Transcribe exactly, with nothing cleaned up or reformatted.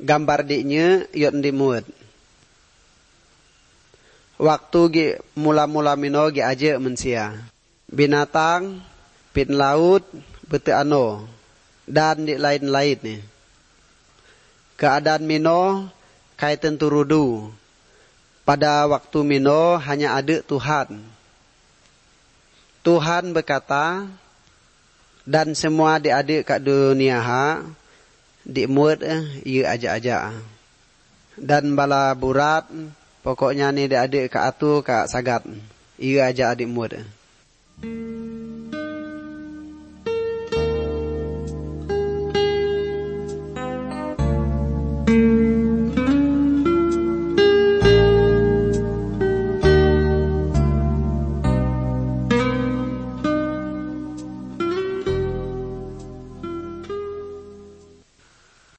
gambar diknya yot di muat. Waktu gi mula-mula mino gi aja mensia. Binatang, pin laut, bete ano, dan di lain-lain nih. Keadaan mino kaitan turudu. Pada waktu mino hanya ada Tuhan. Tuhan berkata, dan semua adik-adik kat dunia ha, di muat eh, ia aja-aja. Dan bala burat, pokoknya ni adik-adik kat atu kat sagat, ia aja adik muat eh. Thank you.